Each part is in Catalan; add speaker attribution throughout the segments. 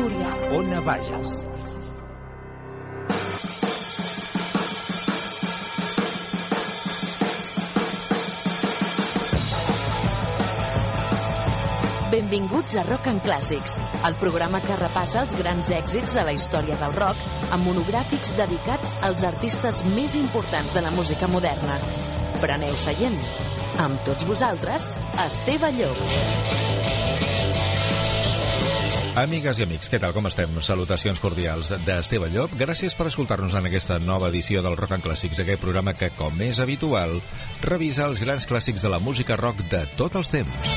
Speaker 1: Túria.
Speaker 2: Ona Bages.
Speaker 1: Benvinguts a Rock and Clàssics, el programa que repassa els grans èxits de la història del rock amb monogràfics dedicats als artistes més importants de la música moderna. Preneu seient. Amb tots vosaltres, Esteve Llop.
Speaker 2: Amigues i amics, què tal, com estem? Salutacions cordials d'Esteve Llop. Gràcies per escoltar-nos en aquesta nova edició del Rock and Clàssics, aquest programa que, com és habitual, revisa els grans clàssics de la música rock de tots els temps.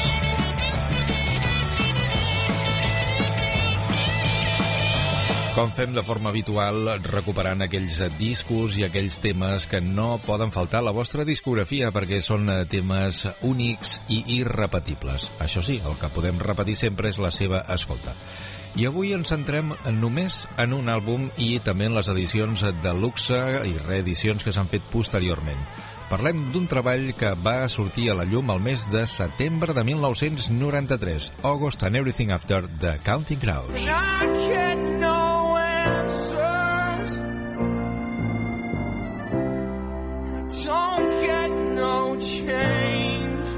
Speaker 2: Com fem de forma habitual, recuperant aquells discos i aquells temes que no poden faltar a la vostra discografia perquè són temes únics i irrepetibles. Això sí, el que podem repetir sempre és la seva escolta. I avui ens centrem només en un àlbum i també en les edicions de luxe i reedicions que s'han fet posteriorment. Parlem d'un treball que va sortir a la llum el mes de setembre de 1993, August and Everything After, de Counting Crows.
Speaker 3: Don't get no change.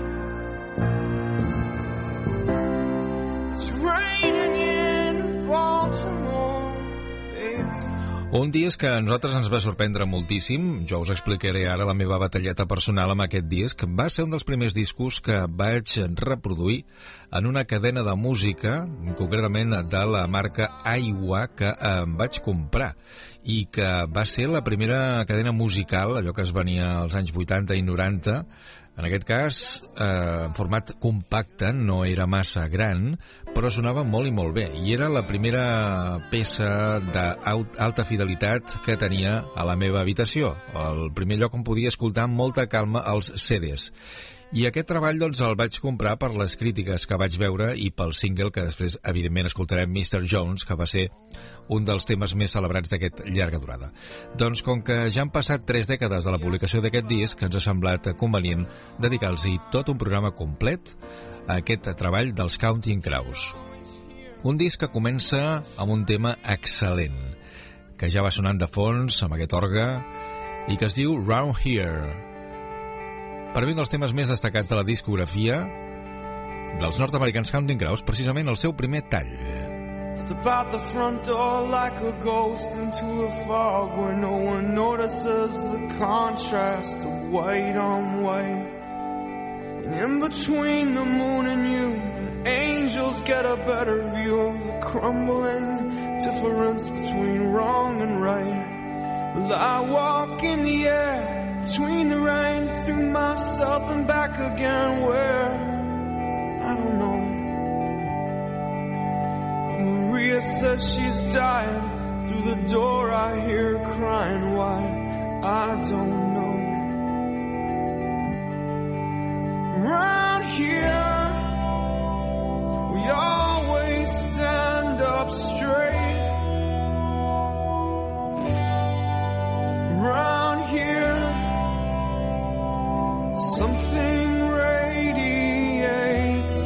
Speaker 3: It's raining in Baltimore, baby.
Speaker 2: Un disc que a nosaltres ens va sorprendre moltíssim. Jo us explicaré ara la meva batalleta personal amb aquest disc. Va ser un dels primers discos que vaig reproduir en una cadena de música, concretament de la marca Aiwa, que em vaig comprar i que va ser la primera cadena musical, allò que es venia als anys 80 i 90, en aquest cas en format compacte, no era massa gran, però sonava molt i molt bé, i era la primera peça d'alta fidelitat que tenia a la meva habitació, el primer lloc on podia escoltar amb molta calma els CDs. I aquest treball doncs el vaig comprar per les crítiques que vaig veure i pel single que després evidentment escoltarem, Mr. Jones, que va ser un dels temes més celebrats d'aquest llarga durada. Doncs com que ja han passat 3 dècades de la publicació d'aquest disc, ens ha semblat convenient dedicar-los tot un programa complet a aquest treball dels Counting Crows. Un disc que comença amb un tema excel·lent, que ja va sonant de fons amb aquest orgue i que es diu Round Here. Per mi, un dels temes més destacats de la discografia dels nord-americans Counting Crows, precisament el seu primer tall.
Speaker 3: Step out the front door like a ghost into a fog where no one notices the contrast of white on white. And in between the moon and you, the angels get a better view of the crumbling difference between wrong and right. Well, I walk in the air between the rain, through myself and back again, where I don't know. Maria says she's dying. Through the door I hear her crying. Why? I don't know. Around here we always stand up straight. Around here something radiates.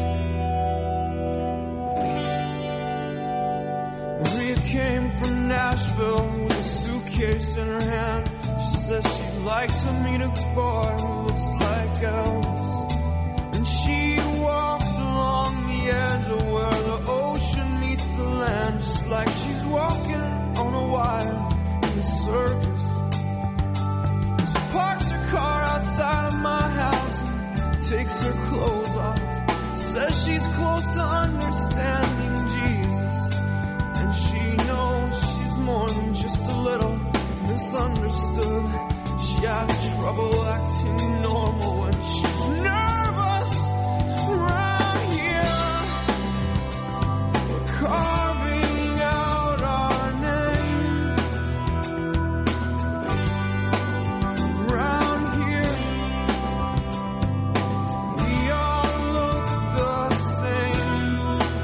Speaker 3: Maria came from Nashville with a suitcase in her hand. She says she'd like to meet a boy who looks like Elvis. And she walks along the edge of where the ocean meets the land, just like she's walking on a wire in a circus. She parks her car outside of my house and takes her clothes off. Says she's close to understanding Jesus, and she knows she's more than just a little misunderstood. She has trouble acting normal when she's nervous. Around here we're carving out our names. Around here we all look the same.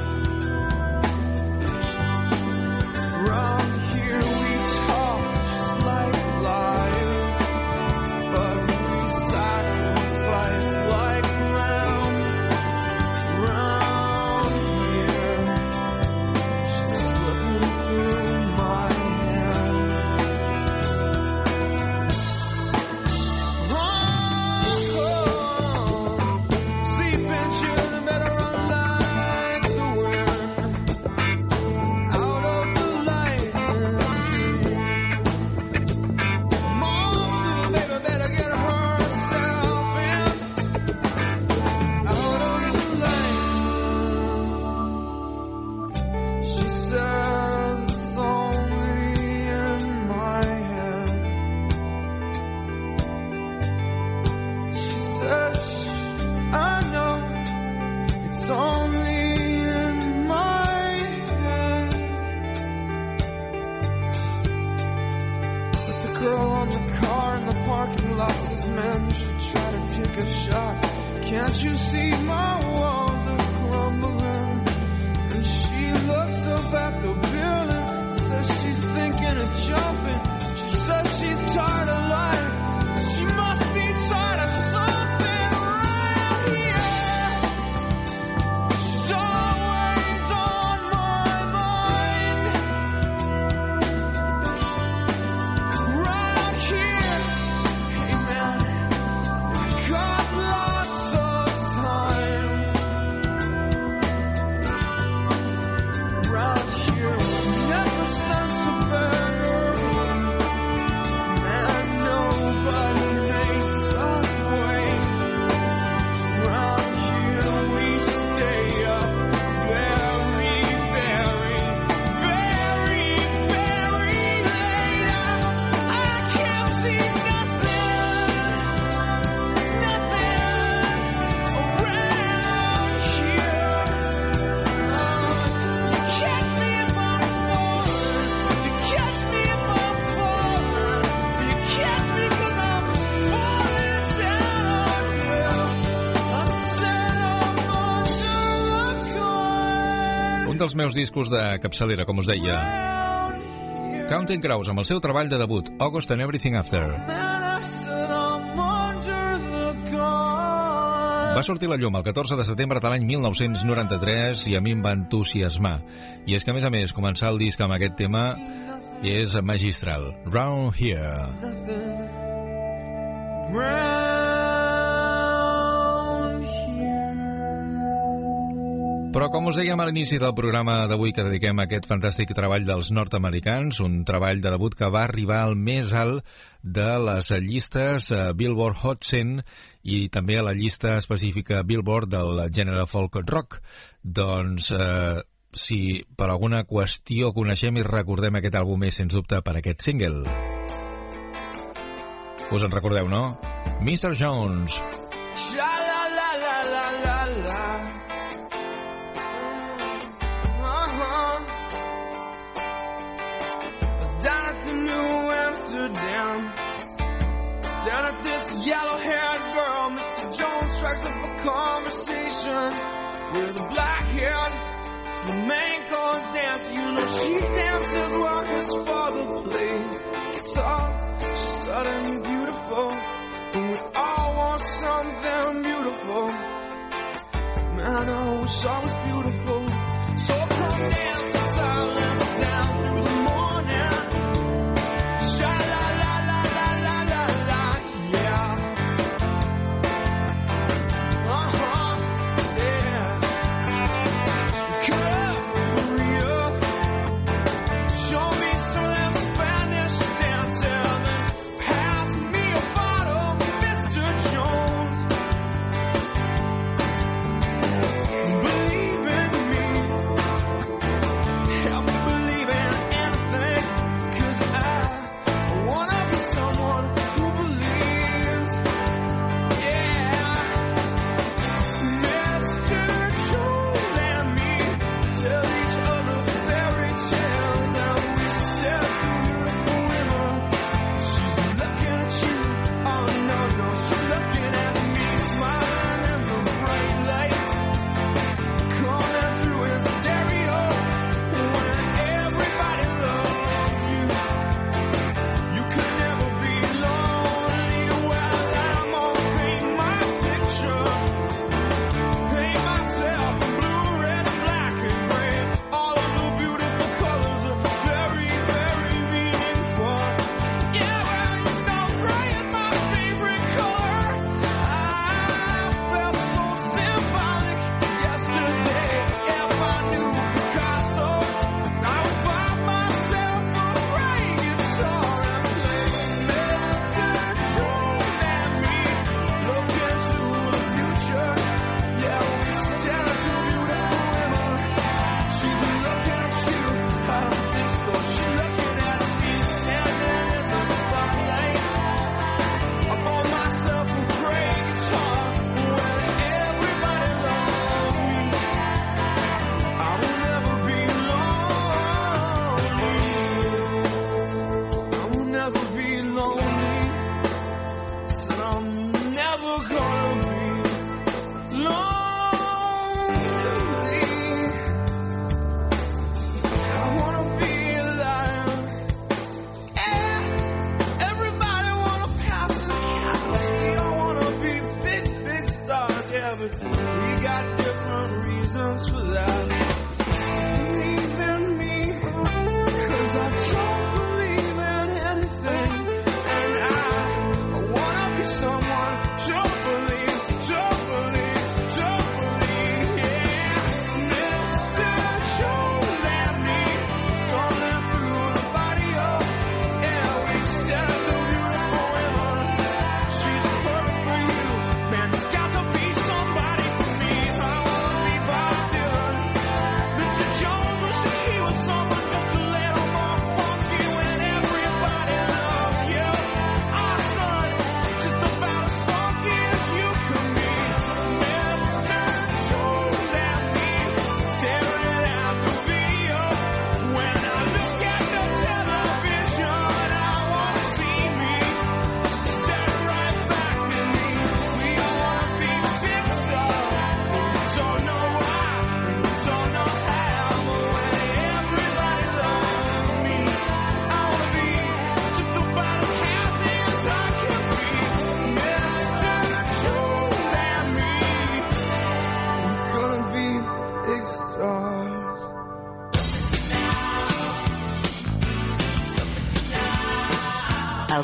Speaker 3: Around here we talk just like liars, but we sacrifice like girl on the car in the parking lot says, man, you should try to take a shot. Can't you see my walls are crumbling? And she looks up at the building, says she's thinking of jumping. She says she's tired of life. She must be tired of something right here. She's always on my mind. Right here. Hey man, got lots of time. Right here, never sense a better. Man, nobody makes us wait. Right here we stay up very, very, very, very late. I can't see nothing around here. You catch me if I'm falling. You catch me if I'm falling. You catch me 'cause I'm falling down here. I said I'm under the gun.
Speaker 2: Un dels meus discos de capçalera, com us deia. Counting Crows, amb el seu treball de debut, August and Everything After.
Speaker 3: Man, I said I'm under the gun.
Speaker 2: Va sortir a la llum el 14 de setembre de l'any 1993 i a mi em va entusiasmar. I és que, a més, començar el disc amb aquest tema és magistral. Round Here.
Speaker 3: Round here.
Speaker 2: Però, com us dèiem a l'inici del programa d'avui que dediquem a aquest fantàstic treball dels nord-americans, un treball de debut que va arribar al més alt de les llistes Billboard Hot 100 i també a la llista específica Billboard del gènere folk rock. Doncs, si per alguna qüestió coneixem i recordem aquest àlbum és, sens dubte, per aquest single. Us en recordeu, no? Mr. Jones.
Speaker 3: Sha-la-la-la-la-la-la. Was down at the New Amsterdam. Stared at this yellow-haired girl. Mr. Jones strikes up a conversation with a black-haired flamenco dancer. You know she dances while his father plays guitar. She's sudden and beautiful, and we all want something beautiful. Man, I wish I was beautiful. So come dance the silence down through the morning. Sha-la-la-la-la-la-la-la, yeah. Yeah. Cut up, Maria. Show me some of them Spanish dances and pass me a bottle, Mr. Jones. Believe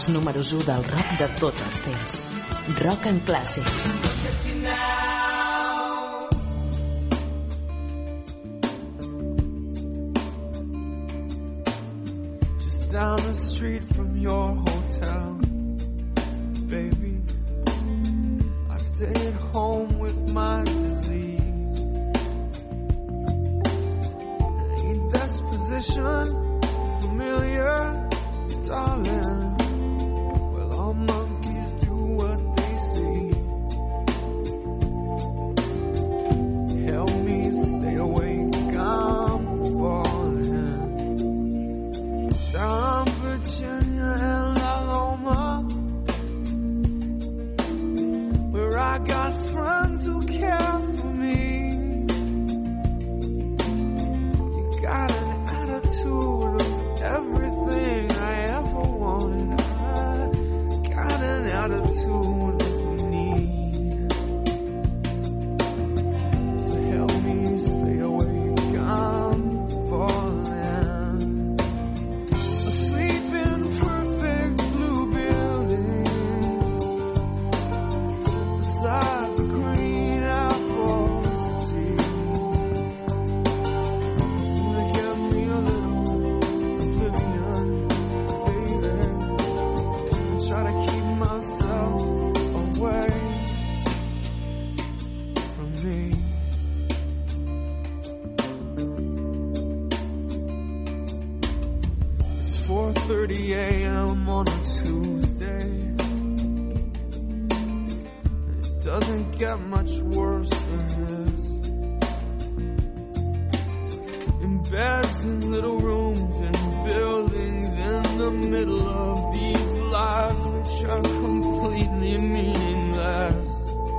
Speaker 1: els números 1 del rock de tots els temps. Rock and Classics.
Speaker 3: Just down the street from your hotel, baby, I stayed home with my disease. Ain't this position familiar, darling? Well, all monkeys do what they see. Help me stay awake, I'm falling down Virginia and Aloma, where I got friends who care for me. You got an attitude of everything I ever wanted. I got an attitude of need. So help me stay awake, I'm falling asleep in perfect blue buildings beside the green apple sea. Wanna give me a little oblivion, baby, and try to keep myself away from me. It's 4:30 a.m. on a Tuesday. It doesn't get much worse than this. In beds, in little rooms, in buildings, in the middle of these lives which are completely meaningless.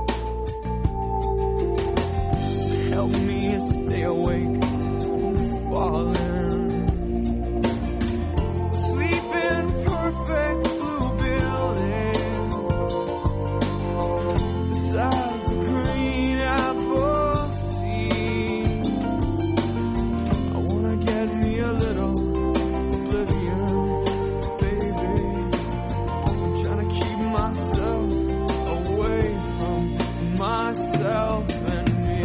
Speaker 3: Help me stay awake, I'm falling asleep in perfect blue buildings beside the green apple sea. I wanna get me a little oblivion, baby. I'm trying to keep myself away from myself and me.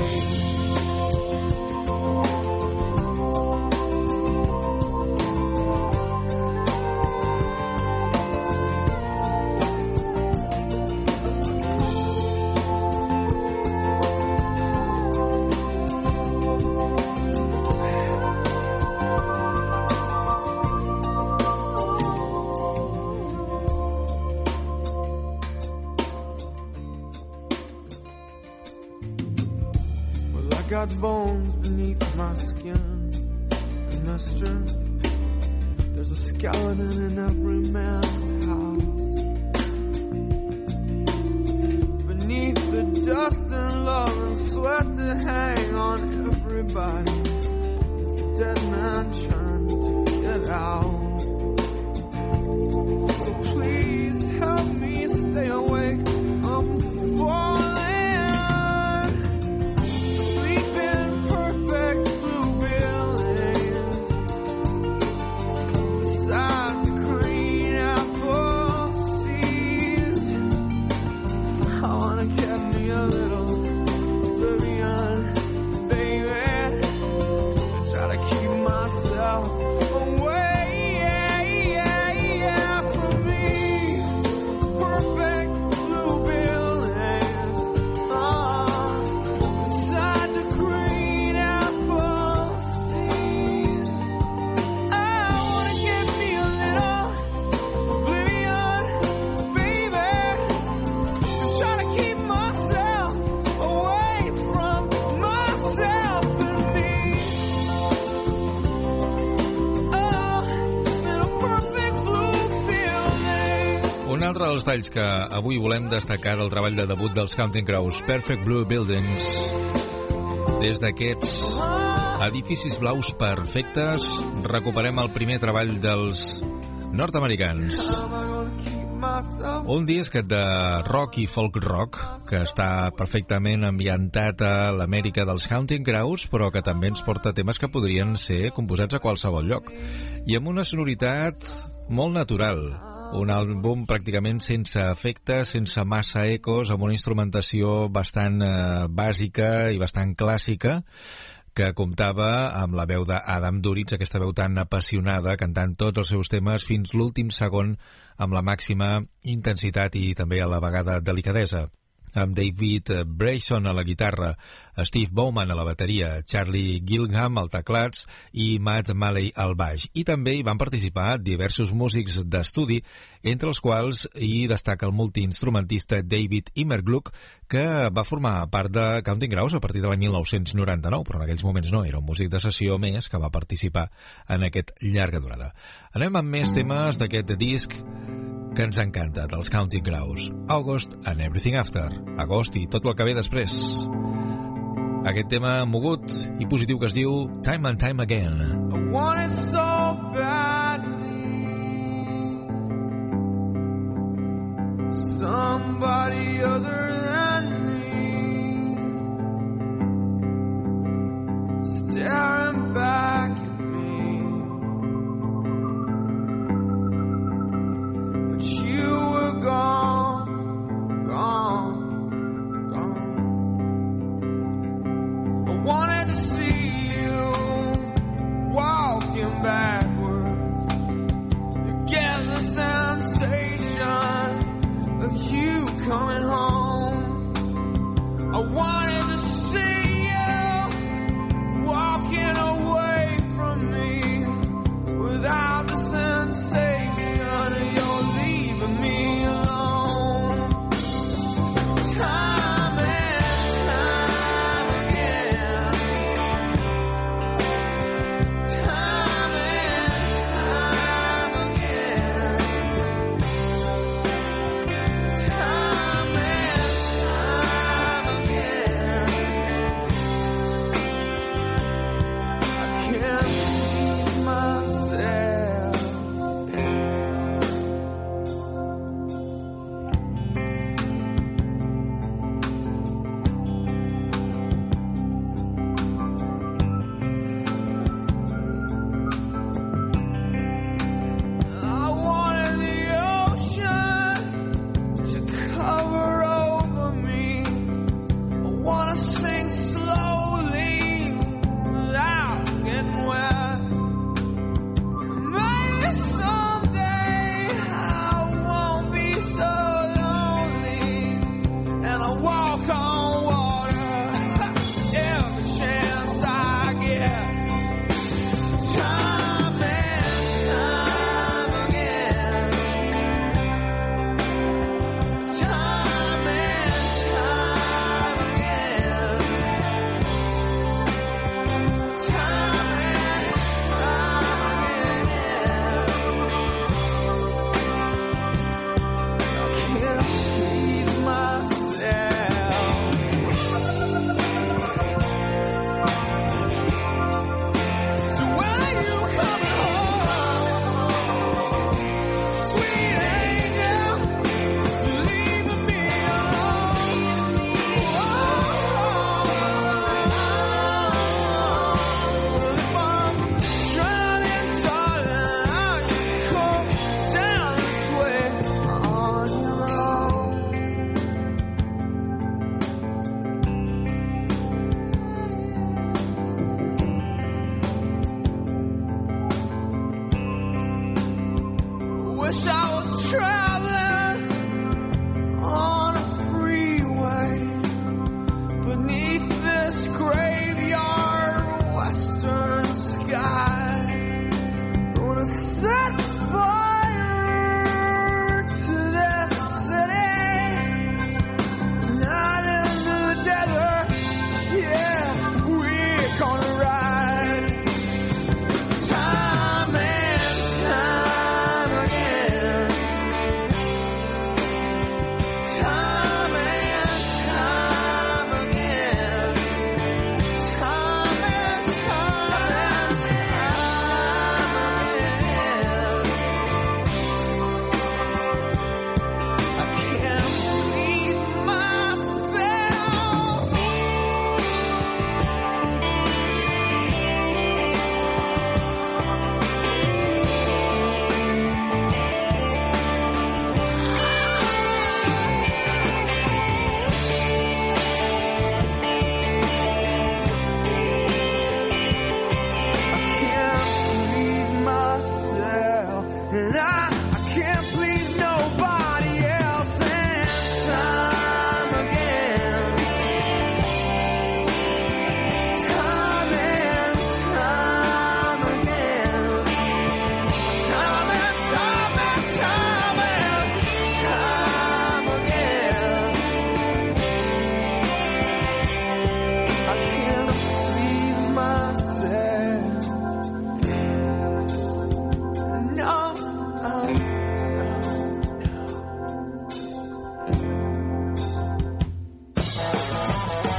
Speaker 3: Well, I got bones beneath my skin, and that's true. There's a skeleton in every man's house. Beneath the dust and love and sweat that hang on everybody is the dead man trying to get out. So please help me stay awake, I'm falling asleep in perfect blue buildings beside the green apple seeds. I wanna get me a little oblivion, baby, and try to keep myself away from me. Perfect blue buildings beside the green apple seeds. I wanna get me a little oblivion, baby, and try to keep myself away from myself and me. Oh, in a perfect blue building.
Speaker 2: Un altre dels talls que avui volem destacar del treball de debut dels Counting Crows, Perfect Blue Buildings. Des d'aquests edificis blaus perfectes, recuperem el primer treball dels nord-americans. Un disc de rock i folk rock que està perfectament ambientat a l'Amèrica dels Counting Crows, però que també ens porta temes que podrien ser composats a qualsevol lloc i amb una sonoritat molt natural. Un àlbum pràcticament sense efectes, sense massa ecos, amb una instrumentació bastant bàsica i bastant clàssica, que comptava amb la veu d'Adam Duritz, aquesta veu tan apassionada, cantant tots els seus temes fins l'últim segon amb la màxima intensitat i també a la vegada delicadesa. Amb David Brayson a la guitarra, Steve Bowman a la bateria, Charlie Gilgham al teclats i Matt Malley al baix. I també hi van participar diversos músics d'estudi, entre els quals hi destaca el multiinstrumentista David Immergluck, que va formar part de Counting Crows a partir de l'any 1999, però en aquells moments no, era un músic de sessió més que va participar en aquest llarga durada. Anem amb més temes d'aquest disc que ens encanta, dels Counting Crows, August and Everything After, agost i tot el que ve després. Aquest tema mogut i positiu que es diu Time and Time Again.
Speaker 3: I want it so badly. Somebody other than me, staring back at me, but you were gone, gone, gone. I wanted to see you walking backwards, to get the sensation of you coming home. I wanted to see you walking away from me without the sensation of your leaving me alone. Time and time again, time and time again, time and time again. I can't keep myself. I wanted the ocean to cover over me. I wanna sing slowly without getting wet. Maybe someday I won't be so lonely, and I'll walk on water every chance I get. Time and time again, time and time again, time and time again. I can't breathe myself. So when are you coming home, sweet angel? You're leaving me alone. If I'm drowning, darling, I can come down this way on your own. Wish I was traveling on a freeway beneath this graveyard western sky. I wanna set fire to this city, not into the desert. Yeah, we're gonna ride. Time and time again, time and time again, time and time again. I can't breathe myself.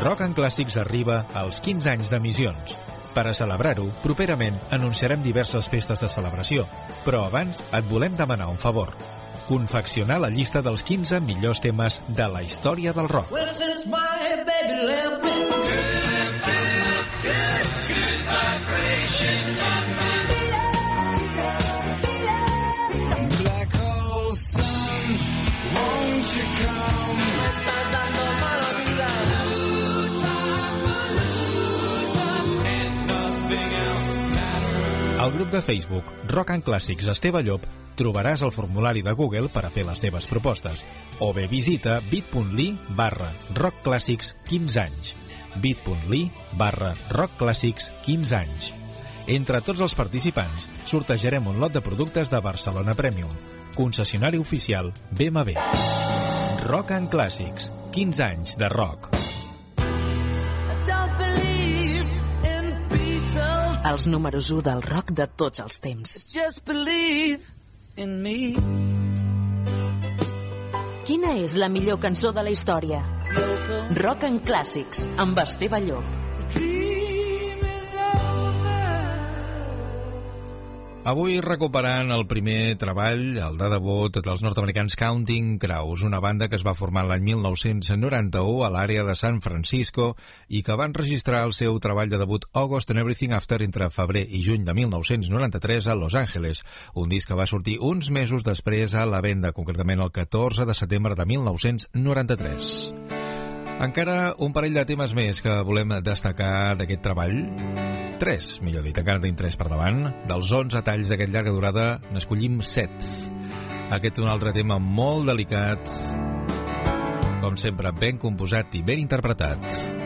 Speaker 2: Rock and Clàssics arriba als 15 anys d'emissions. Per a celebrar-ho, properament anunciarem diverses festes de celebració, però abans et volem demanar un favor. Confeccionar la llista dels 15 millors temes de la història del rock. Al grup de Facebook Rock and Clàssics Esteve Llop trobaràs el formulari de Google per a fer les teves propostes, o bé visita bit.ly/rockclàssics 15 anys, bit.ly/rockclàssics 15 anys. Entre tots els participants sortejarem un lot de productes de Barcelona Premium, concessionari oficial BMW. Rock and Clàssics, 15 anys de rock.
Speaker 1: Els números 1 del rock de tots els temps.
Speaker 3: Just believe in me.
Speaker 1: Quina és la millor cançó de la història? Rock and Clàssics, amb Esteve Llop.
Speaker 2: Avui recuperant el primer treball, el de debut dels nord-americans Counting Crows, una banda que es va formar l'any 1991 a l'àrea de San Francisco i que van registrar el seu treball de debut August and Everything After entre febrer i juny de 1993 a Los Angeles, un disc que va sortir uns mesos després a la venda, concretament el 14 de setembre de 1993. Encara un parell de temes més que volem destacar d'aquest treball. 3, millor dit, encara tenim 3 per davant. Dels 11 talls d'aquest llarga durada n'escollim 7. Aquest un altre tema molt delicat, com sempre ben composat i ben interpretat.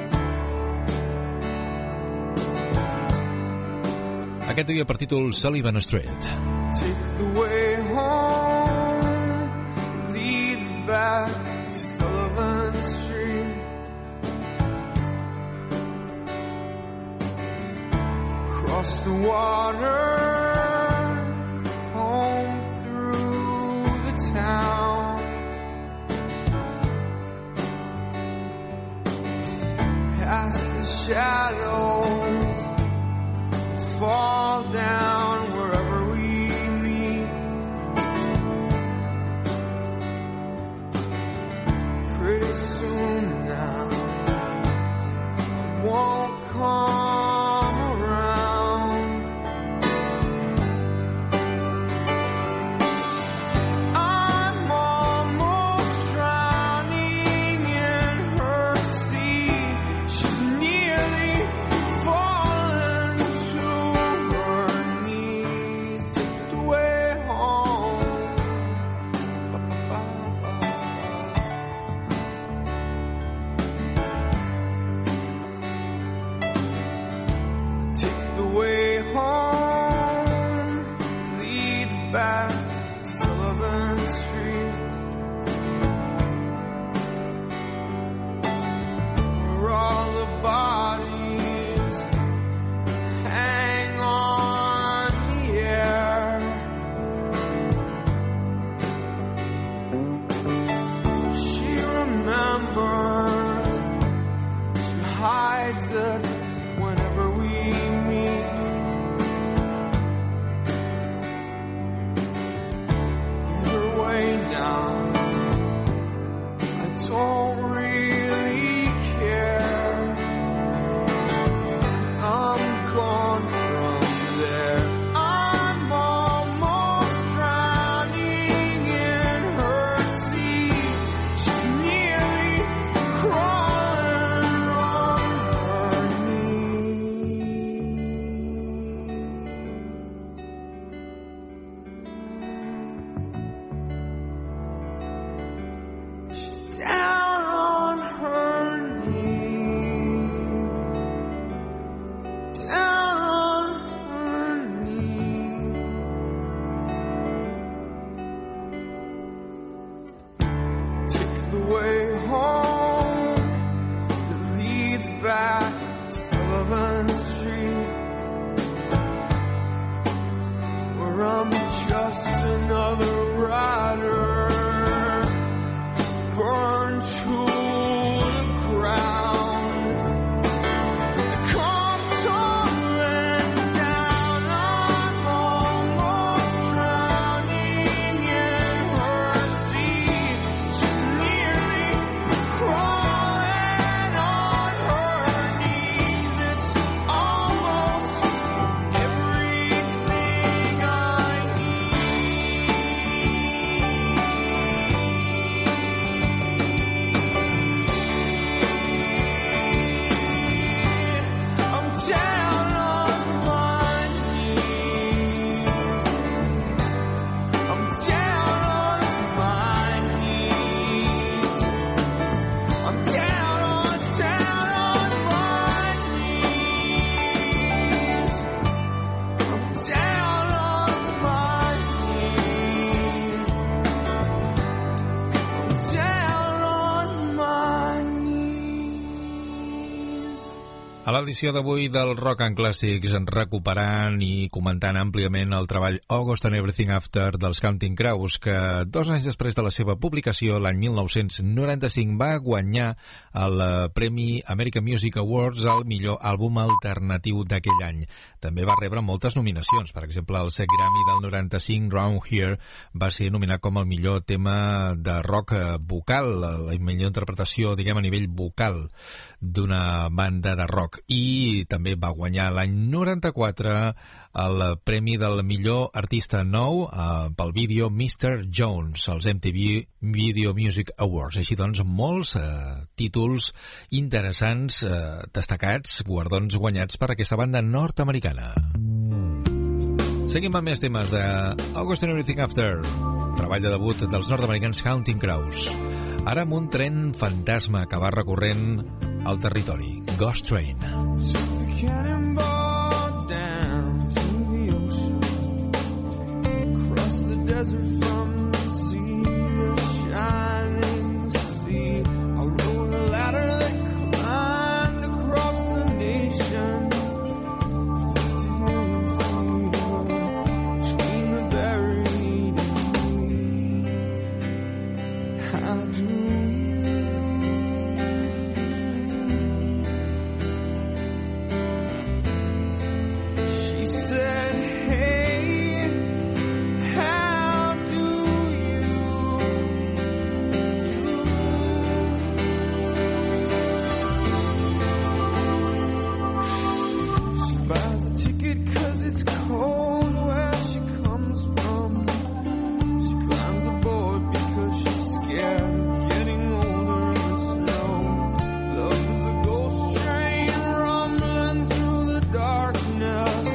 Speaker 2: Aquest duia per títol Sullivan Street.
Speaker 3: Take the way home leads back to Sullivan Street. Across the water, home through the town. Past the shadows, fall down wherever we meet. Pretty soon now, I won't come around. I'm almost drowning in her sea. She's nearly fallen to her knees. Take the way home. Take the way home leads back to Sullivan Street, where all the bodies hang on the air. She remembers, she hides it whenever we meet. Either way now, I don't really care, 'cause I'm gone from there. I'm almost drowning in her sea. She's nearly crawling on her knees. She's down
Speaker 2: A l'edició d'avui del Rock and Classics, recuperant i comentant àmpliament el treball August and Everything After dels Counting Crows, que 2 anys després de la seva publicació, l'any 1995, va guanyar el Premi American Music Awards al millor àlbum alternatiu d'aquell any. També va rebre moltes nominacions. Per exemple, el set Grammy del 95, Round Here, va ser nominat com el millor tema de rock vocal, la millor interpretació, diguem, a nivell vocal d'una banda de rock. I també va guanyar l'any 94 el premi del millor artista nou pel vídeo Mr. Jones, als MTV Video Music Awards. Així doncs, molts títols interessants, destacats, guardons guanyats per aquesta banda nord-americana. Seguim amb més temes de August and Everything After, treball de debut dels nord-americans Counting Crows. Ara amb un tren fantasma que va recorrent el territori, Ghost Train.
Speaker 3: Cannonball down to the ocean, across the desert from the sea to shining sea. I rode a ladder that climbed across the nation, 50 million feet above, between the buried and me. How do said, hey, how do you do? She buys a ticket 'cause it's cold where she comes from. She climbs aboard because she's scared of getting older in the snow. Love is a ghost train rumbling through the darkness.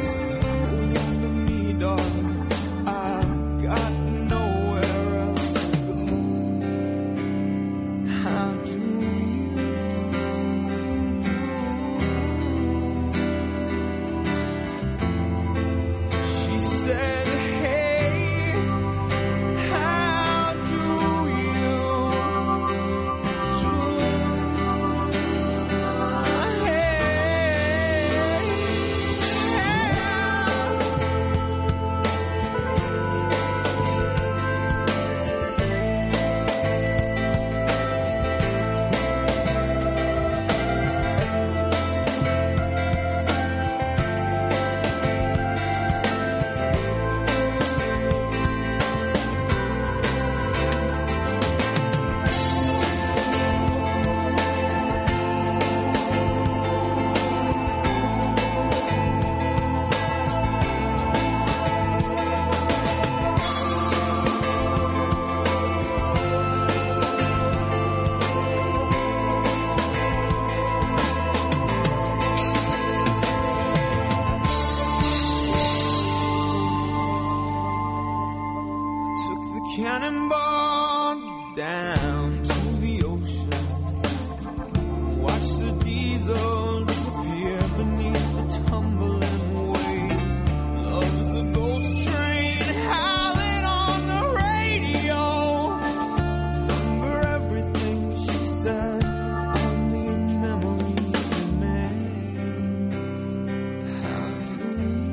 Speaker 3: Cannonball down to the ocean, watch the diesel disappear beneath the tumbling waves. Love is a ghost train howling on the radio. Remember everything she said, only memories remain. How do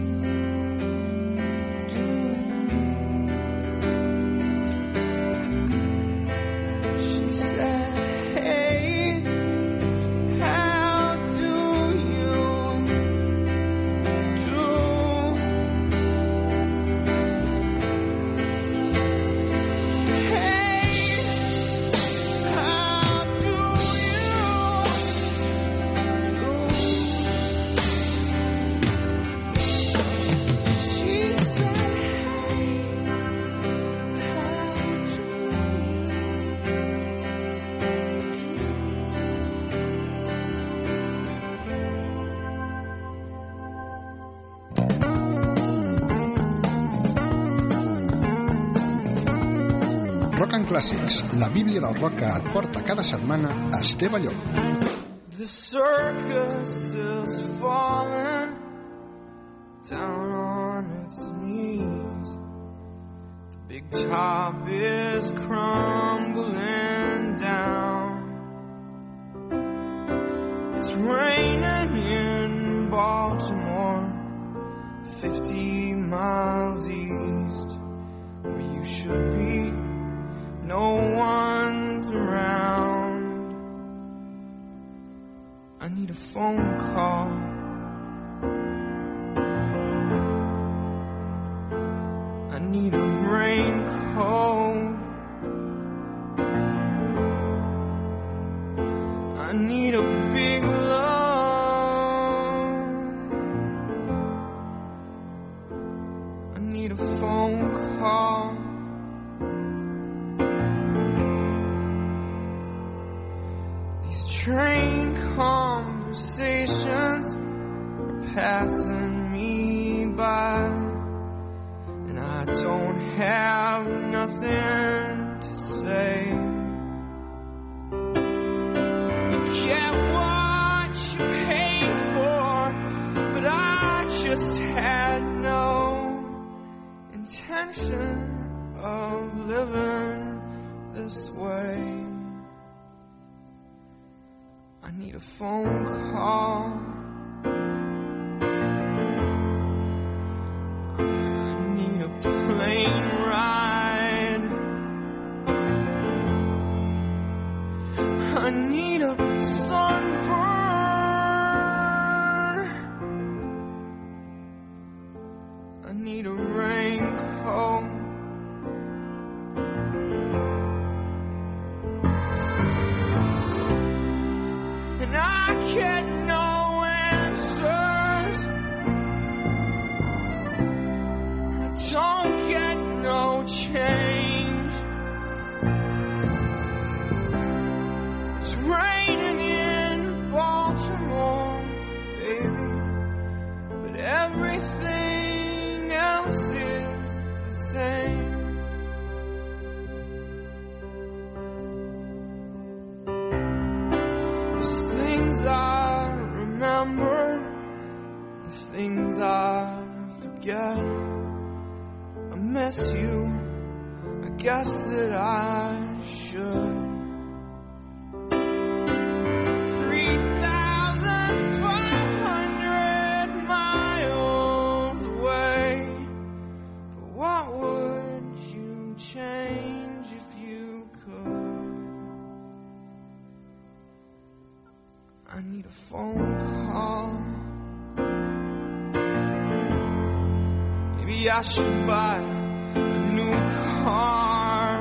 Speaker 4: Rock and Classics, la Bíblia del rock que et porta cada setmana a Esteve Llop.
Speaker 3: The circus is falling down on its knees. The big top is crumbling down. It's raining here 50 miles east, where you should be. No one's around. I need a phone call. I need a raincoat. I need a big love. I need a phone call. These train conversations are passing me by, and I don't have nothing to say. Get what you paid for, but I just had no intention of living this way. I need a phone call. I need a plane ride. I need a sunburn. I need a raincoat. And I get no answers. I don't get no change. It's raining in Baltimore, baby, but everything else is the same. There's things I remember, the things I forget. I miss you, I guess that I should. 3,500 miles away. But what would you change if you could? I need a phone call. Maybe I should buy a new car.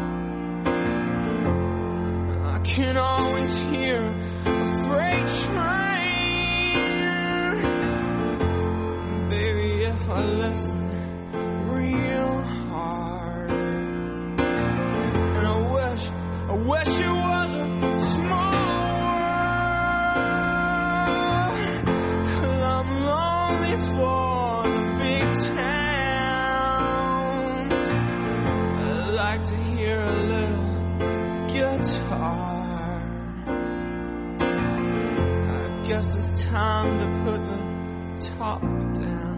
Speaker 3: I can always hear a freight train. Baby, if I listen real hard. And I wish it was a small world. 'Cause I'm lonely for the big towns. I like to hear a little guitar. I guess it's time to put the top down.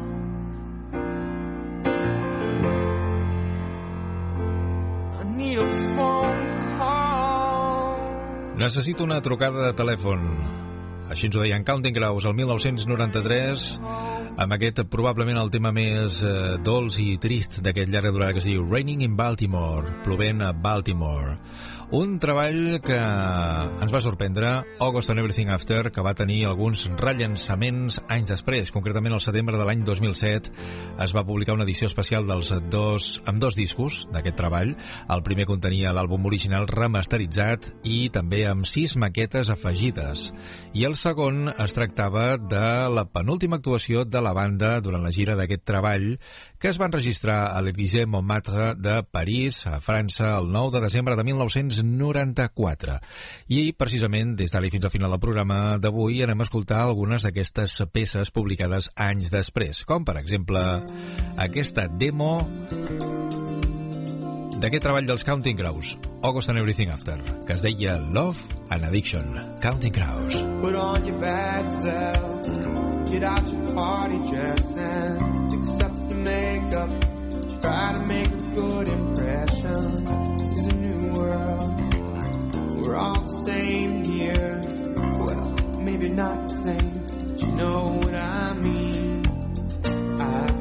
Speaker 3: I need a phone call.
Speaker 2: Necessito una trucada de telèfon. Així ens ho deien Counting Crows el 1993, amb aquest probablement el tema més dolç i trist d'aquest llarga durada que es diu Raining in Baltimore, plovent a Baltimore. Un treball que ens va sorprendre, August and Everything After, que va tenir alguns rellançaments anys després. Concretament, al setembre de l'any 2007 es va publicar una edició especial amb dos discos d'aquest treball. El primer contenia l'àlbum original remasteritzat i també amb 6 maquetes afegides. I el segon es tractava de la penúltima actuació de la banda durant la gira d'aquest treball, que es va enregistrar a l'Élysée Montmartre de París, a França, el 9 de desembre de 1994. I, precisament, des d'ara i fins al final del programa d'avui, anem a escoltar algunes d'aquestes peces publicades anys després, com, per exemple, aquesta demo d'aquest treball dels Counting Crows, August and Everything After, que es deia Love and Addiction. Counting Crows.
Speaker 3: Put on your bad self, get out your party dress and fix up your makeup, try to make a good impression. This is a new world, we're all the same here. Well, maybe not the same, but you know what I mean. I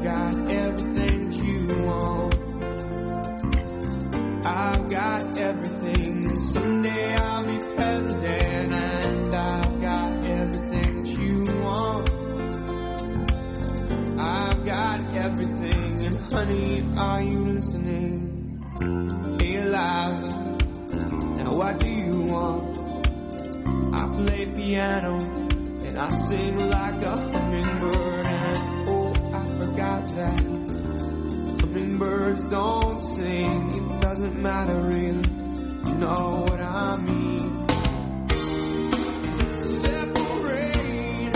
Speaker 3: what do you want? I play piano and I sing like a hummingbird, and oh, I forgot that hummingbirds don't sing. It doesn't matter really, you know what I mean. Separate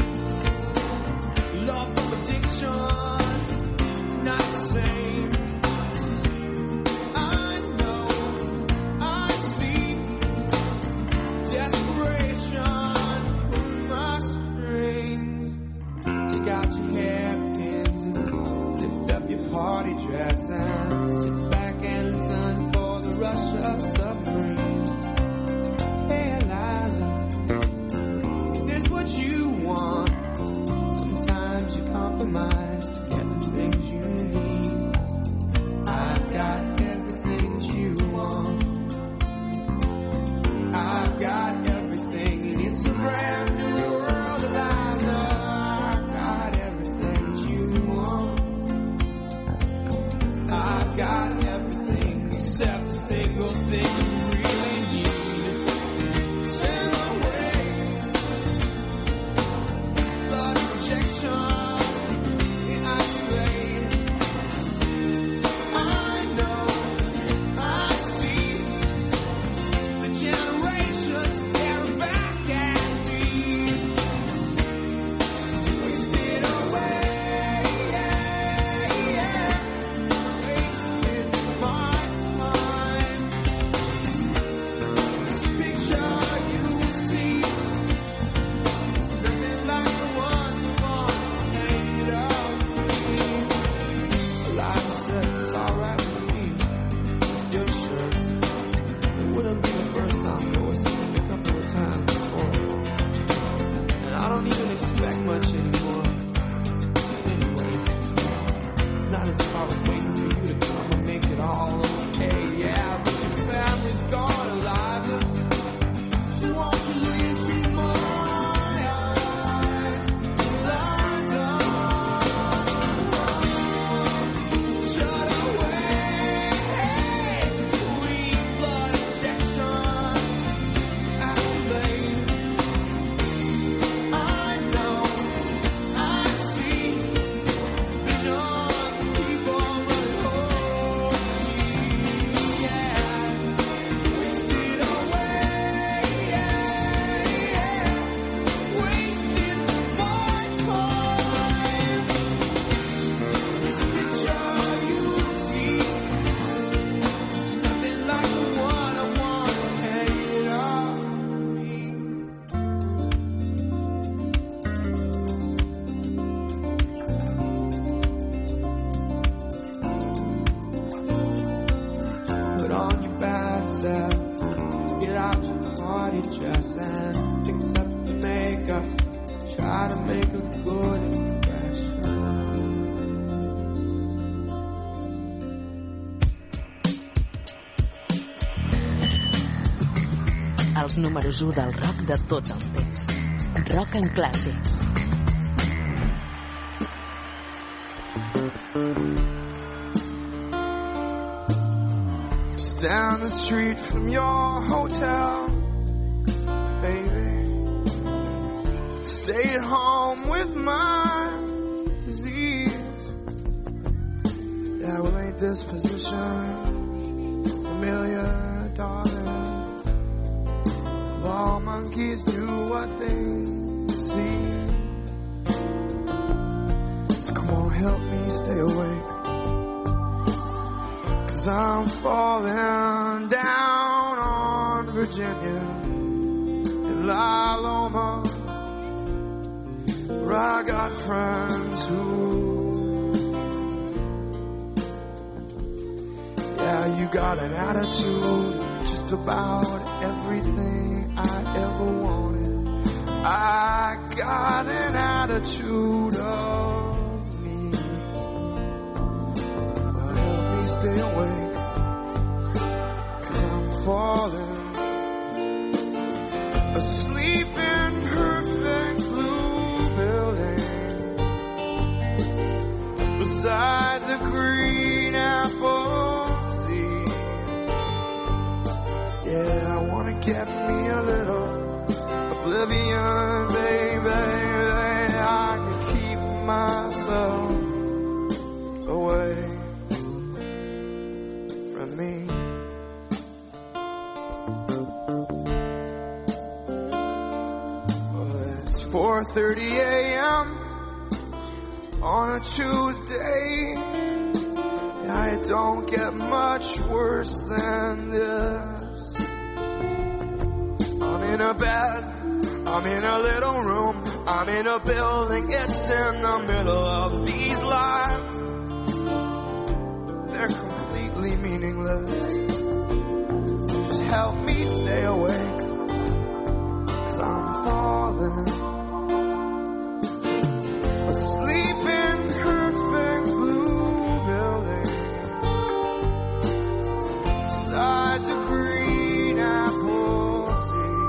Speaker 3: love from addiction, not the same. I know, I see desperation from my strings. Take out your hairpins and lift up your party dress and sit back and listen for the rush of submarines. Hey Eliza, there's what you want. Sometimes you compromise to get the things you need. I've got everything that you want. I've got everything, and it's a brand new world, Eliza. I've got everything that you want. I've got everything except a single thing you really need. Send away blood rejection in isolate. I know, I see the generation staring back at me. Wasted away, wasted my time. This picture you see, nothing like the one you want painted of me. Eliza says it's alright with me, if you're sure. It wouldn't be the first time, but it's happened a couple of times before. And I don't even expect much anymore. Anyway, it's not as if I was waiting for you to come and make it all okay. Yeah, but your family's gone, Eliza. So won't you look into my eyes, Eliza? Shut away between blood injection, isolate. I know, I see visions of people running over me. Yeah, wasted away. Wasted my time. This picture you see, nothing like the one I want painted of me. Put on your bad self, get out your party dress and fix up your makeup. Try to make a good impression.
Speaker 1: Els números 1 del rock de tots els temps. Rock and Classics.
Speaker 3: Just down the street from your hotel, baby. Stayed home with my disease. Yeah, well, ain't this position familiar, darling? All monkeys do what they see. So come on, help me stay awake, 'cause I'm falling down on Virginia and La Loma, where I got friends who, yeah, you got an attitude of just about everything I ever wanted. I got an attitude of me. Well, help me stay awake, 'cause I'm falling asleep in perfect blue building beside the green apple sea. Yeah, I wanna get me a little oblivion, baby. I can keep myself away from me. Well, it's 4:30 a.m. on a Tuesday. I don't get much worse than this. I'm in a bed, I'm in a little room, I'm in a building, it's in the middle of these lives. They're completely meaningless. So just help me stay awake, 'cause I'm falling asleep in perfect blue building beside the green apple sea.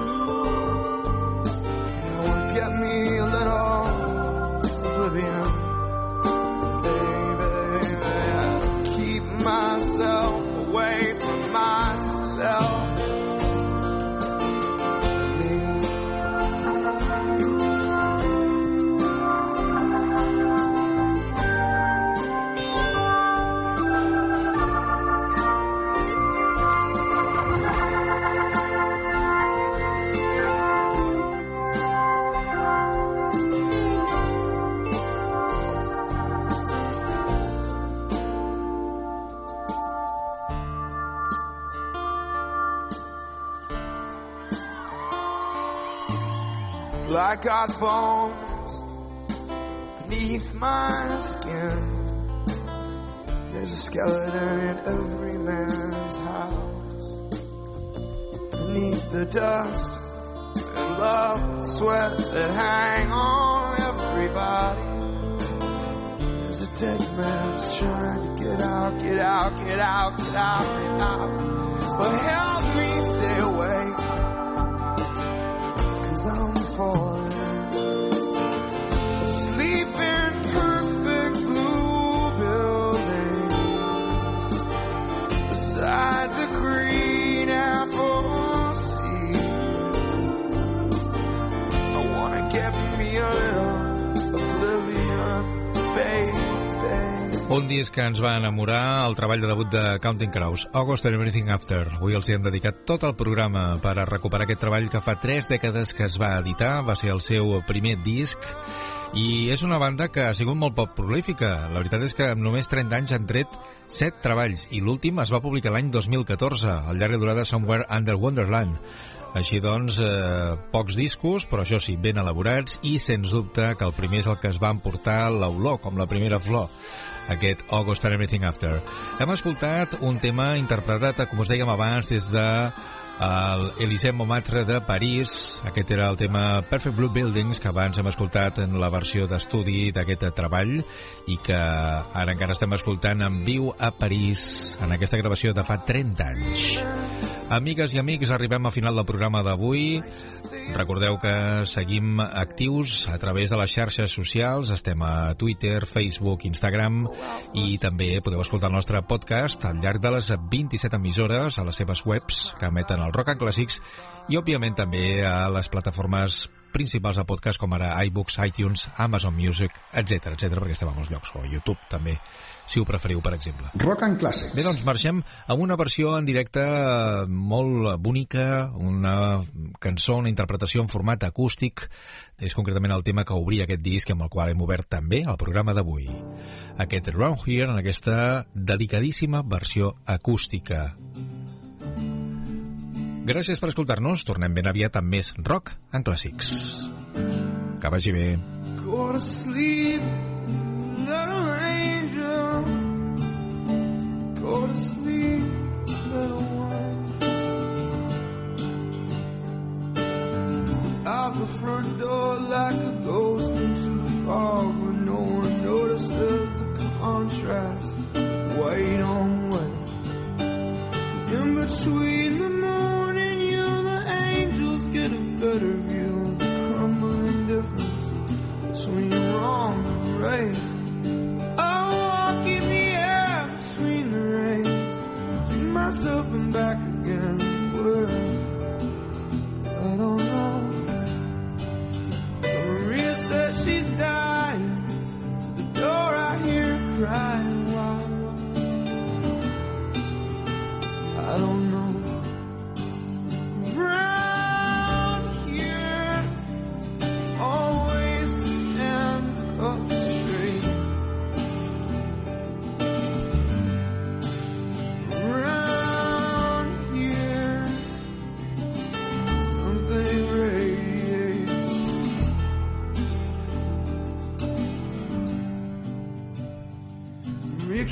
Speaker 3: It would get me a little oblivion, baby. Keep myself away from myself. I got bones beneath my skin. There's a skeleton in every man's house. Beneath the dust and love and sweat that hang on everybody, there's a dead man who's trying to get out, get out, get out, get out, get out. But help me stay awake, 'cause I'm falling asleep in perfect blue buildings beside the green apple sea. I wanna get me a little oblivion, baby.
Speaker 2: Un disc que ens va enamorar, el treball de debut de Counting Crows, August and Everything After. Avui els hi hem dedicat tot el programa per a recuperar aquest treball que fa 3 dècades que es va editar. Va ser el seu primer disc i és una banda que ha sigut molt poc prolífica. La veritat és que en només 30 anys han tret 7 treballs i l'últim es va publicar l'any 2014, al llarga durada Somewhere Under Wonderland. Així doncs, pocs discos, però això sí, ben elaborats, i sens dubte que el primer és el que es va emportar l'olor, com la primera flor, aquest August and Everything After. Hem escoltat un tema interpretat, com us dèiem abans, des de l'Élysée Montmartre de París. Aquest era el tema Perfect Blue Buildings, que abans hem escoltat en la versió d'estudi d'aquest treball i que ara encara estem escoltant en viu a París, en aquesta gravació de fa 30 anys. Amigues i amics, arribem al final del programa d'avui. Recordeu que seguim actius a través de les xarxes socials. Estem a Twitter, Facebook, Instagram, i també podeu escoltar el nostre podcast al llarg de les 27 emissores a les seves webs que emeten el Rock and Classics i, òbviament, també a les plataformes principals de podcast com ara iBooks, iTunes, Amazon Music, etc, perquè estem a molts llocs, o YouTube també, si ho preferiu, per exemple.
Speaker 4: Rock and Classics.
Speaker 2: Bé, doncs marxem amb una versió en directe molt bonica, una cançó, una interpretació en format acústic. És concretament el tema que obria aquest disc, amb el qual hem obert també el programa d'avui. Aquest Round Here, en aquesta dedicadíssima versió acústica. Gràcies per escoltar-nos. Tornem ben aviat amb més Rock and Classics. Que vagi bé.
Speaker 3: Go to sleep, little angel. Go to sleep, little one. Out the front door like a ghost into the fog where no one notices the contrast. White on white. In between the moon and you, the angels get a better view of the crumbling difference between wrong and right. I walk in the air between the rain, between myself and back again. Where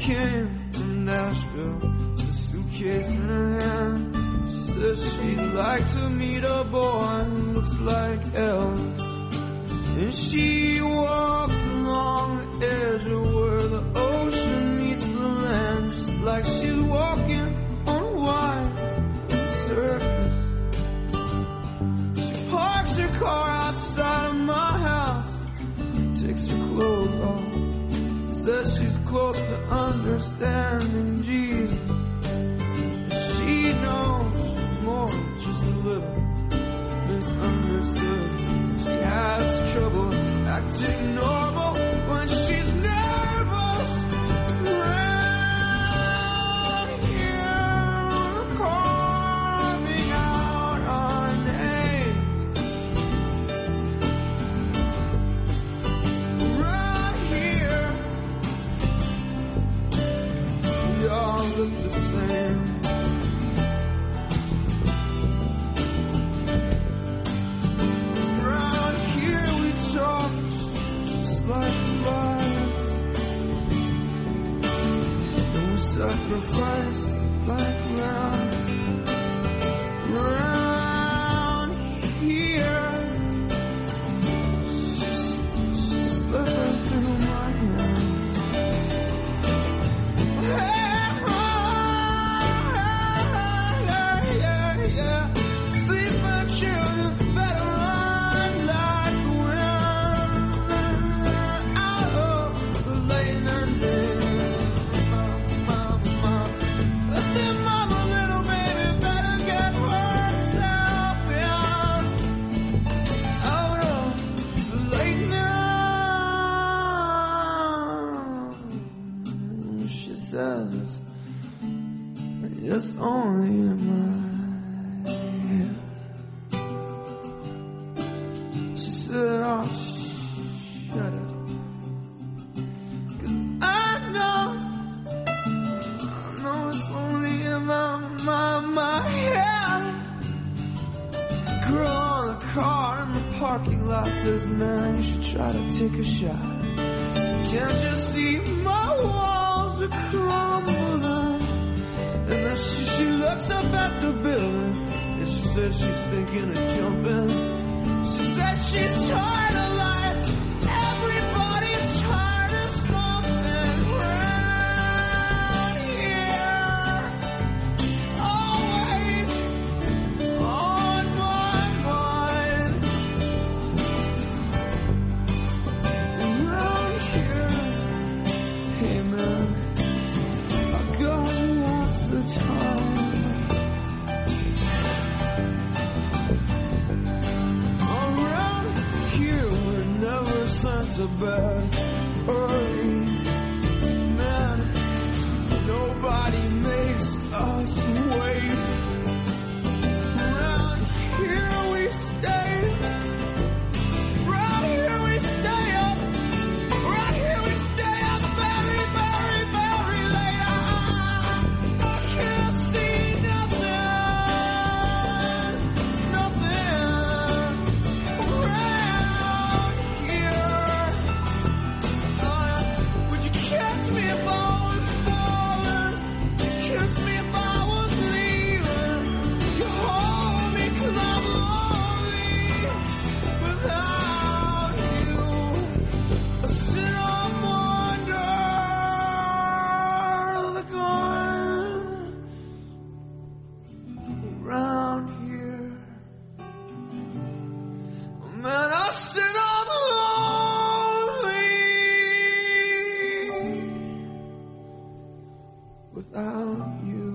Speaker 3: came from Nashville with a suitcase in her hand. She says she'd like to meet a boy who looks like Elvis. And she walks along the edge of where the ocean meets the land, just like she's walking on wine surface. She parks her car outside of my house, takes her clothes off, says she's close to understanding Jesus. She knows she's more than just a little misunderstood. She has trouble acting normal when she's nervous. Around here, we're carving out our name. Around here, we all look the same. Sacrifice like lambs around here. She's slipping through my hands. Yeah. Sleep my children better run like the wind out of the lightning day. It's only in my head. She said, oh, shut up. 'Cause I know it's only in my head. Girl in the car in the parking lot says, man, you should try to take a shot. Can't you see my walls are crumbling? And then she looks up at the building, and she says she's thinking of jumping. She says she's tired of life. Everybody's tired of something around here. Always on my mind. Around here, hey man, I got lots of time. Around here we're never sent to bed early. Man, nobody makes us wait. Around here we stay. Around here we stay up. Around here we stay up very, very, very late. I can't see nothing. Around here. Would you kiss me if I was falling? Kiss me if I was leaving. You hold me 'cause I'm lonely without you. I sit on wonder the gun around here. Man, I sit on lonely without you.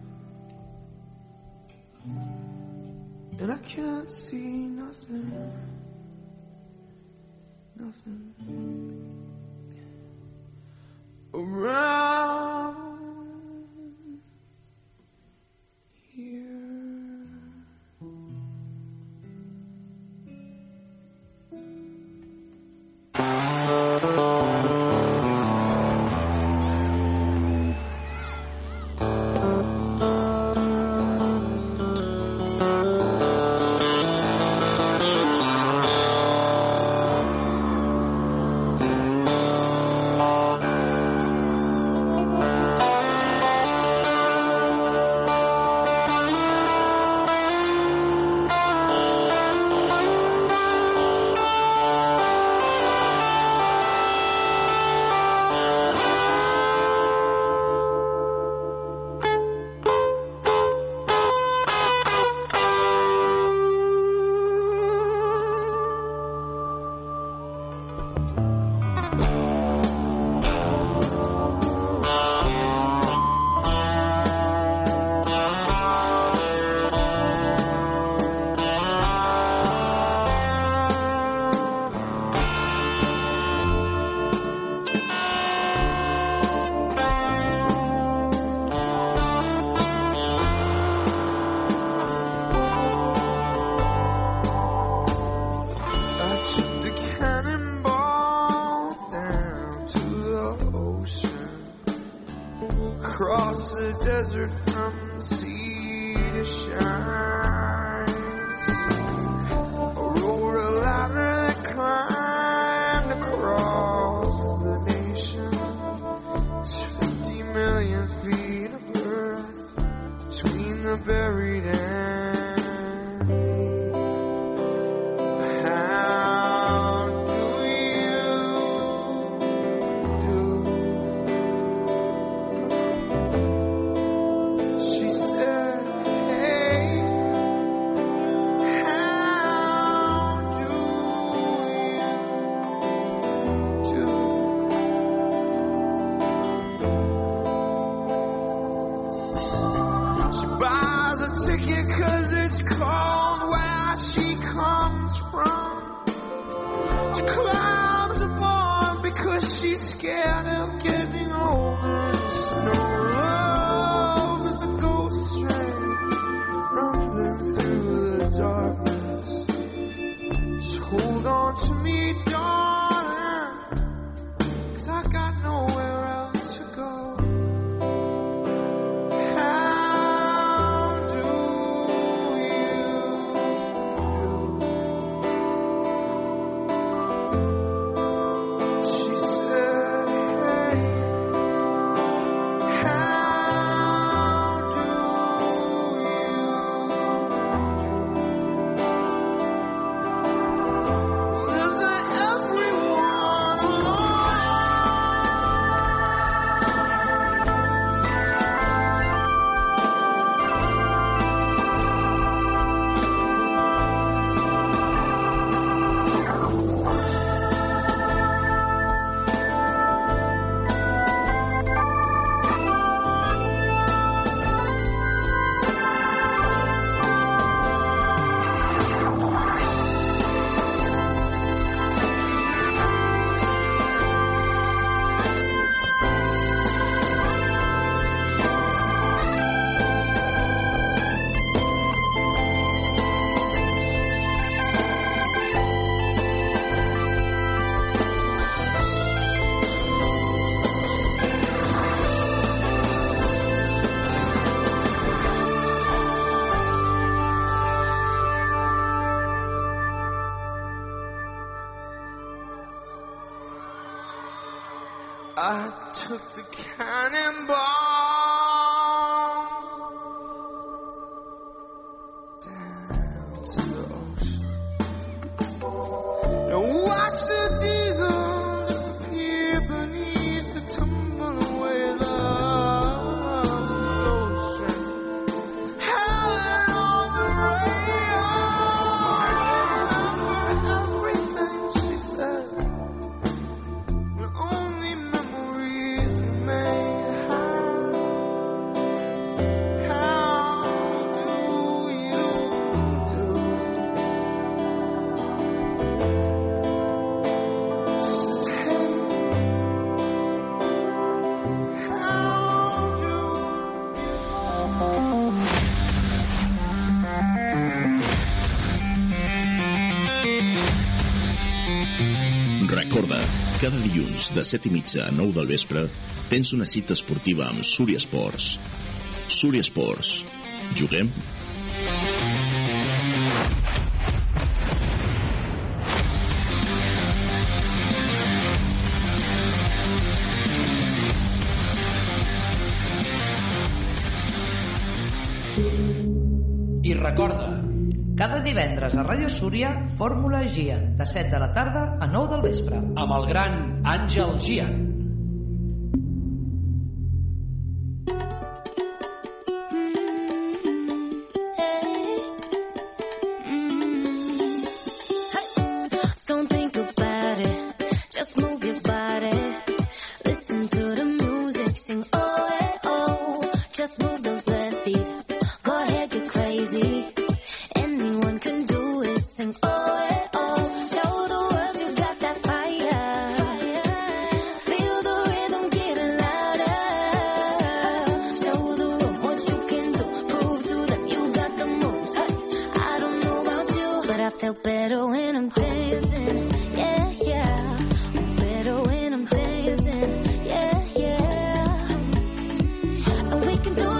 Speaker 3: And I can't see nothing. Around here. the desert from sea to shine. I rode a ladder that climbed across the nation. It's 50 million feet of earth between the buried and I took the cannonball down to the ocean and watched the diesel disappear beneath the tumbling wave of the Gulf Stream. Helen on the radio, remember everything she said. Your only memories remain. How do you do? She says, hey, how do you?
Speaker 5: Recorda, cada dilluns de 7:30 a 9 del vespre tens una cita esportiva amb Súria Esports. Súria Esports. Juguem?
Speaker 6: I recorda, cada divendres a Ràdio Súria, Fórmula Gian, de 7 de la tarda a 9 del vespre.
Speaker 7: Amb el gran Àngel Gian.
Speaker 8: Don't think about it, just move your body. Listen to the music, sing oh, eh, oh. Just move those left feet, go ahead, get crazy. Anyone can do it, sing oh, eh, oh. Show the world you got that fire. Feel the rhythm getting louder. Show the room what you can do, prove to them you got the moves. Hey, I don't know about you, but I feel better when I'm dancing. Yeah, yeah. Better when I'm dancing. Yeah, yeah. And we can do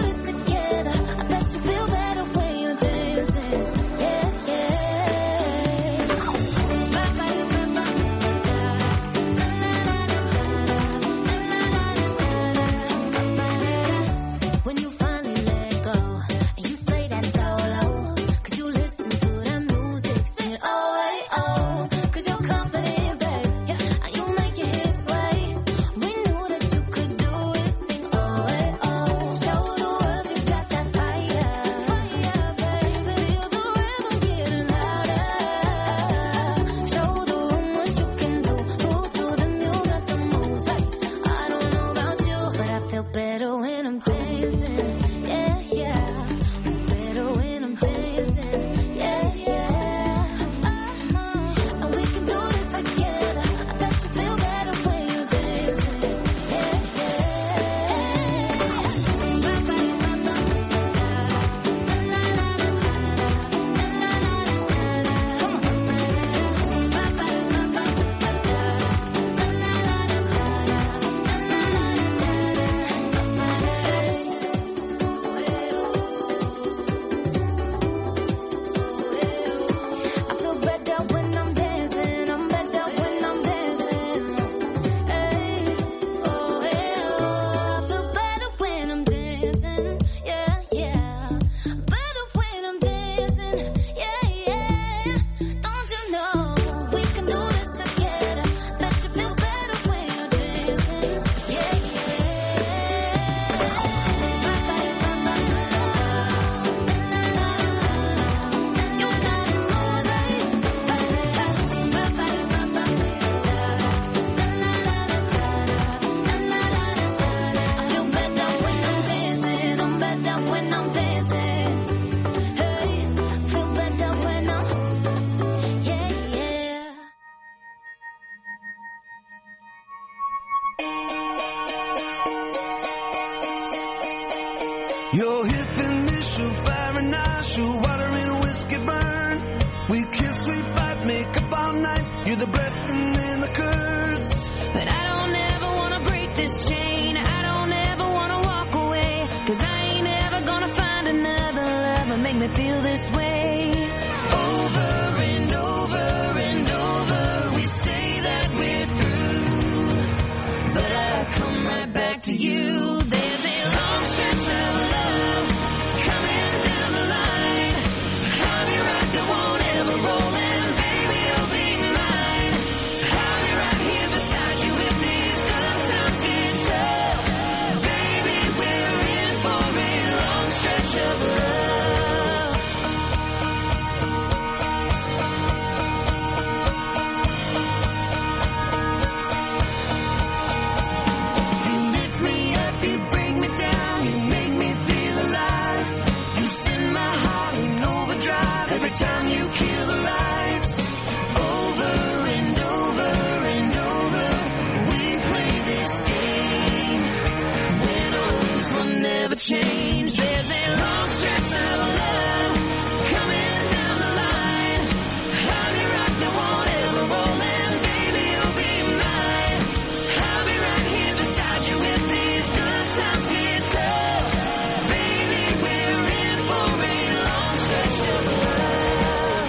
Speaker 3: time you kill the lights. Over and over and over, we play this game. Win or lose will never change. There's a long stretch of love coming down the line. I'll be right there, won't ever roll, and baby, you'll be mine. I'll be right here beside you with these good times get tough. Baby, we're in for a long stretch of love.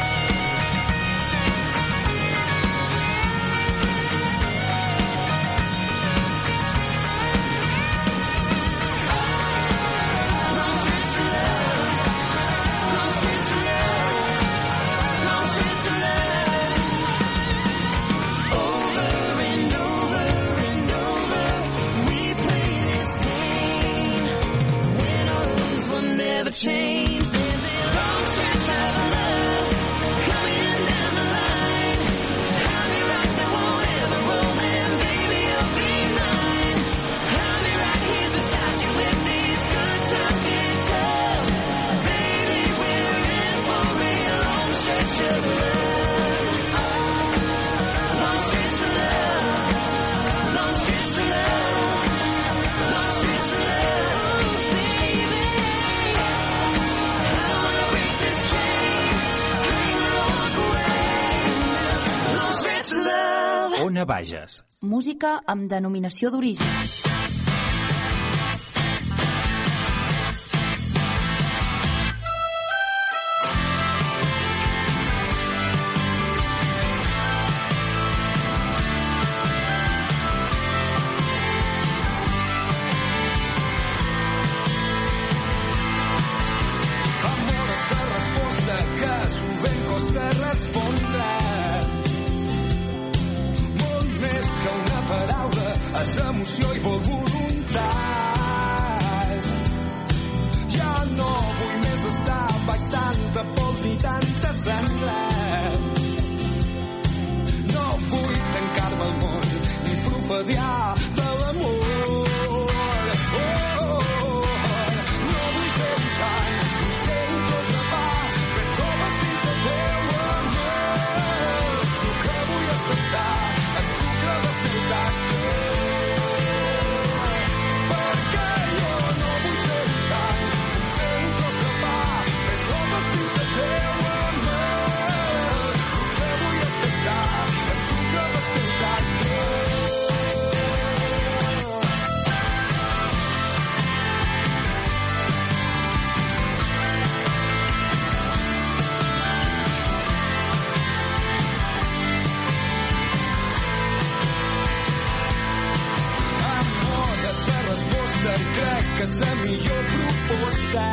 Speaker 3: Long stretch of love. Long stretch of love. Long stretch of love. Over and over and over, we play this game. Win or lose will never change. There's a long stretch of love coming down the line. I'll be right there, won't ever roll, and baby, you'll be mine. I'll be right here beside you with these good times get tough. Baby, we're in for a long stretch of love. Long stretch of love. Long stretch of love. Long stretch of love, baby. I don't wanna break this chain. I ain't gonna walk away. Long stretch of love.
Speaker 9: Ona Bages.
Speaker 10: Música amb denominació d'origen.
Speaker 3: Amor és la resposta que sovint costa respondre. Molt més que una paraula, és emoció i vol voluntat. Ja no vull més estar baix tanta pols ni tanta sangre. No vull tancar-me al món ni profediar de l'amor. No vull ser un sant, vull ser un tros de pa, fer sopes dins el teu amor. El que vull és tastar el sucre del teu tacte. Perquè jo no vull ser un sant, vull ser un tros de pa, fer sopes dins el teu amor. El que vull és tastar el sucre del teu tacte. Amor és la resposta i crec que és la millor proposta.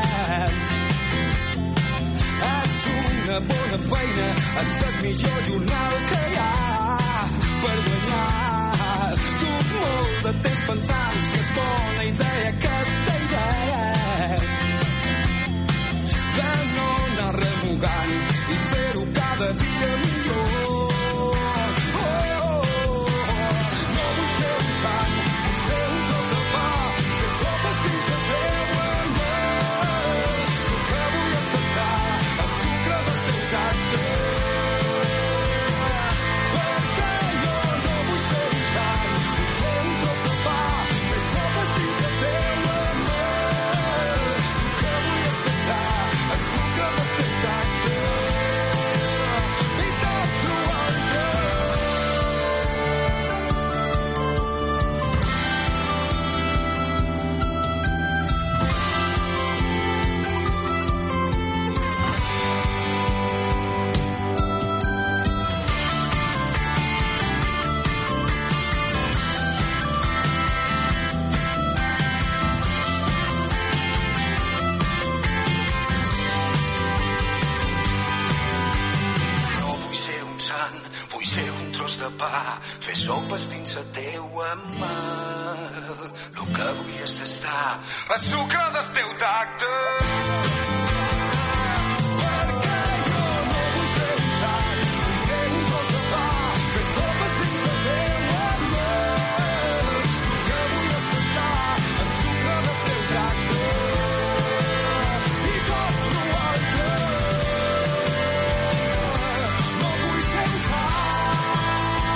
Speaker 3: És una bona feina, és el millor jornal que hi ha per guanyar. Duc molt de temps pensant si és bona idea aquesta idea de no anar remugant i fer-ho cada dia millor. No vull ser un sant, vull ser un tros de pa, fer sopes dins el teu amor. El que vull és tastar el sucre del teu tacte. Perquè jo no vull ser un sant, vull ser un tros de pa, fer sopes dins el teu amor. El que vull és tastar el sucre del teu tacte. I tot l'altre. No vull ser un sant, vull ser un tros de pa, fer sopes dins el teu amal. El que vull és tastar el sucre del teu tacte.